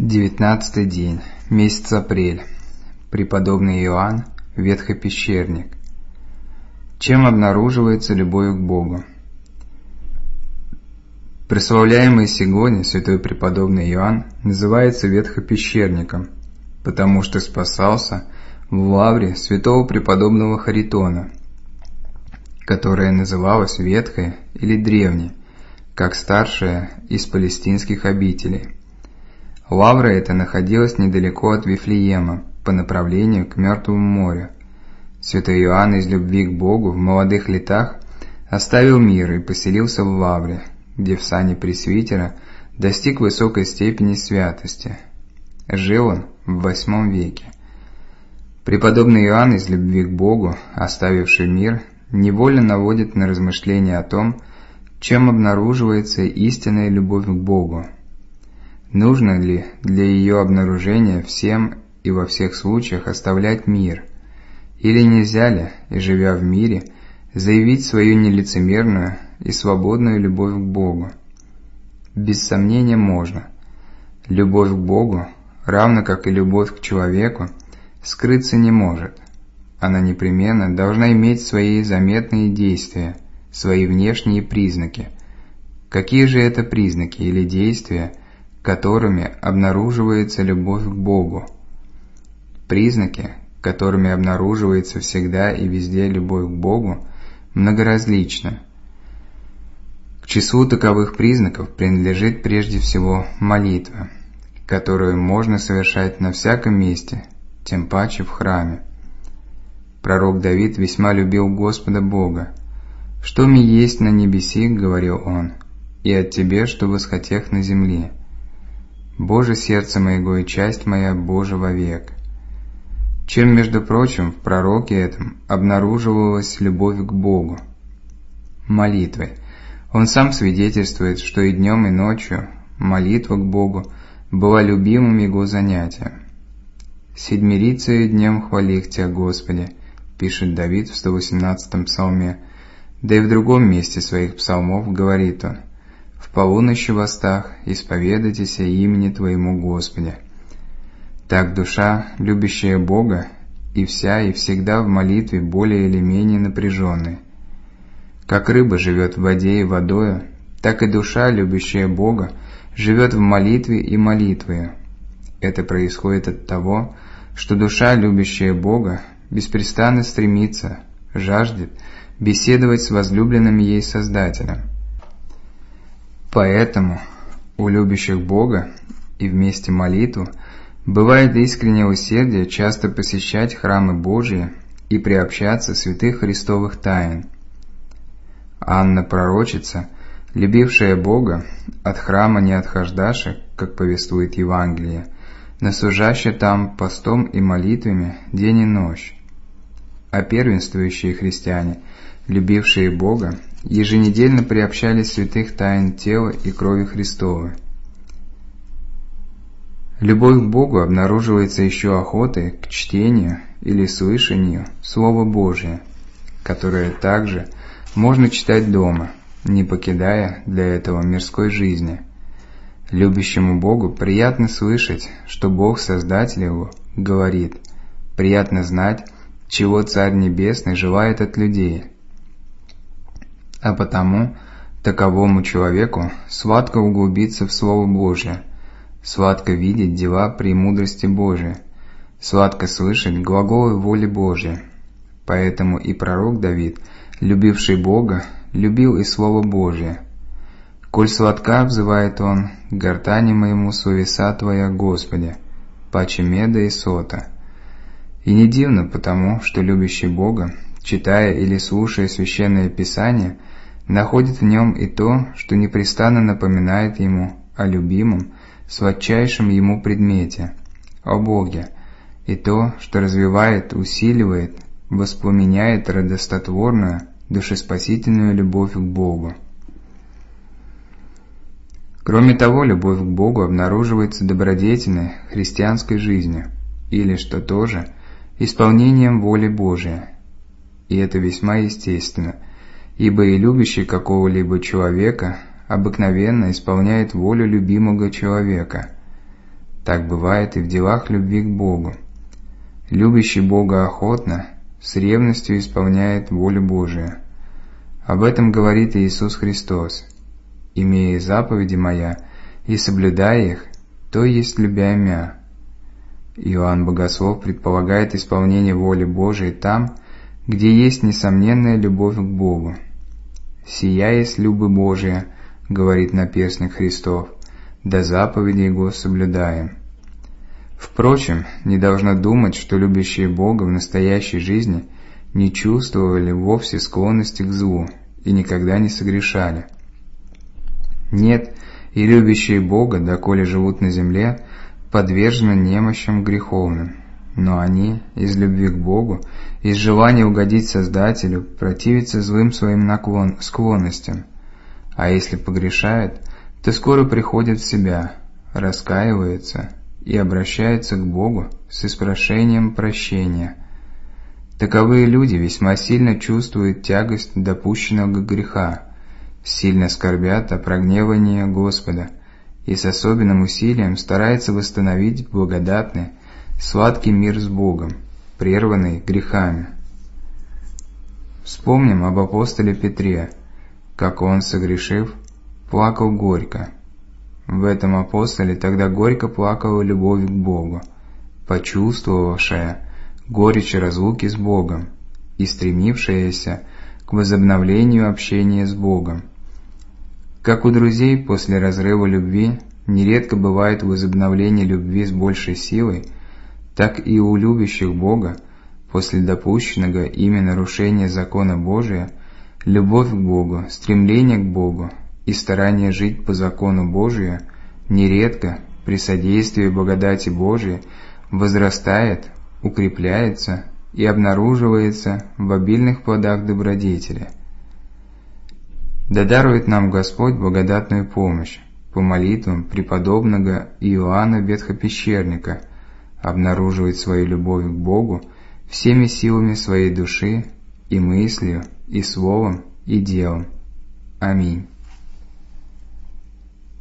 19-й день, месяц апрель. Преподобный Иоанн, ветхопещерник. Чем обнаруживается любовь к Богу? Прославляемый сегодня святой преподобный Иоанн называется ветхопещерником, потому что спасался в лавре святого преподобного Харитона, которая называлась Ветхой или Древней, как старшая из палестинских обителей. Лавра эта находилась недалеко от Вифлеема, по направлению к Мертвому морю. Святой Иоанн из любви к Богу в молодых летах оставил мир и поселился в лавре, где в сане пресвитера достиг высокой степени святости. Жил он в VIII веке. Преподобный Иоанн из любви к Богу, оставивший мир, невольно наводит на размышления о том, чем обнаруживается истинная любовь к Богу. Нужно ли для ее обнаружения всем и во всех случаях оставлять мир? Или нельзя ли, и живя в мире, заявить свою нелицемерную и свободную любовь к Богу? Без сомнения можно. Любовь к Богу, равно как и любовь к человеку, скрыться не может. Она непременно должна иметь свои заметные действия, свои внешние признаки. Какие же это признаки или действия, которыми обнаруживается любовь к Богу? Признаки, которыми обнаруживается всегда и везде любовь к Богу, многоразличны. К числу таковых признаков принадлежит прежде всего молитва, которую можно совершать на всяком месте, тем паче в храме. Пророк Давид весьма любил Господа Бога. «Что ми есть на небеси, — говорил он, — и от Тебе, что восхотех на земле. Боже, сердце моего и часть моя, Боже, вовек». Чем, между прочим, в пророке этом обнаруживалась любовь к Богу? Молитвой. Он сам свидетельствует, что и днем, и ночью молитва к Богу была любимым его занятием. «Седмирицею днем хвалих Тебя, Господи», пишет Давид в 118-м псалме, да и в другом месте своих псалмов говорит он: «В полуночи востах исповедайтесь имени Твоему, Господи». Так душа, любящая Бога, и вся и всегда в молитве более или менее напряженной. Как рыба живет в воде и водою, так и душа, любящая Бога, живет в молитве и молитвою. Это происходит от того, что душа, любящая Бога, беспрестанно стремится, жаждет беседовать с возлюбленным ей Создателем. Поэтому у любящих Бога и вместе молитву бывает искреннее усердие часто посещать храмы Божии и приобщаться святых Христовых тайн. Анна пророчица, любившая Бога, от храма не отхождаши, как повествует Евангелие, но служащая там постом и молитвами день и ночь. А первенствующие христиане, любившие Бога, еженедельно приобщались святых тайн тела и крови Христовой. Любовь к Богу обнаруживается еще охотой к чтению или слышанию Слова Божия, которое также можно читать дома, не покидая для этого мирской жизни. Любящему Богу приятно слышать, что Бог, Создатель его, говорит, приятно знать, чего Царь Небесный желает от людей. А потому таковому человеку сладко углубиться в Слово Божие, сладко видеть дела премудрости Божией, сладко слышать глаголы воли Божией. Поэтому и пророк Давид, любивший Бога, любил и Слово Божие. «Коль сладка, — взывает он, — гортани моему словеса Твоя, Господи, паче меда и сота». И не дивно потому, что любящий Бога, читая или слушая Священное Писание, находит в нем и то, что непрестанно напоминает ему о любимом, сладчайшем ему предмете, о Боге, и то, что развивает, усиливает, воспламеняет радостотворную, душеспасительную любовь к Богу. Кроме того, любовь к Богу обнаруживается добродетельной христианской жизнью, или, что тоже, исполнением воли Божией. И это весьма естественно, ибо и любящий какого-либо человека обыкновенно исполняет волю любимого человека. Так бывает и в делах любви к Богу. Любящий Бога охотно, с ревностью исполняет волю Божию. Об этом говорит Иисус Христос: «Имея заповеди Моя и соблюдая их, то есть любя Мя». Иоанн Богослов предполагает исполнение воли Божией там, где есть несомненная любовь к Богу. «Сия есть любовь Божия, — говорит наперстник Христов, — да заповеди Его соблюдаем». Впрочем, не должно думать, что любящие Бога в настоящей жизни не чувствовали вовсе склонности к злу и никогда не согрешали. Нет, и любящие Бога, доколе живут на земле, подвержены немощам греховным, но они из любви к Богу, из желания угодить Создателю, противятся злым своим склонностям, а если погрешают, то скоро приходят в себя, раскаиваются и обращаются к Богу с испрошением прощения. Таковые люди весьма сильно чувствуют тягость допущенного греха, сильно скорбят о прогневании Господа и с особенным усилием стараются восстановить благодатный, сладкий мир с Богом, прерванный грехами. Вспомним об апостоле Петре, как он, согрешив, плакал горько. В этом апостоле тогда горько плакала любовь к Богу, почувствовавшая горечь разлуки с Богом и стремившаяся к возобновлению общения с Богом. Как у друзей после разрыва любви нередко бывает возобновление любви с большей силой, так и у любящих Бога после допущенного ими нарушения закона Божия любовь к Богу, стремление к Богу и старание жить по закону Божию нередко при содействии благодати Божией возрастает, укрепляется и обнаруживается в обильных плодах добродетели. Да дарует нам Господь благодатную помощь по молитвам преподобного Иоанна Ветхопещерника обнаруживать свою любовь к Богу всеми силами своей души и мыслью, и словом, и делом. Аминь.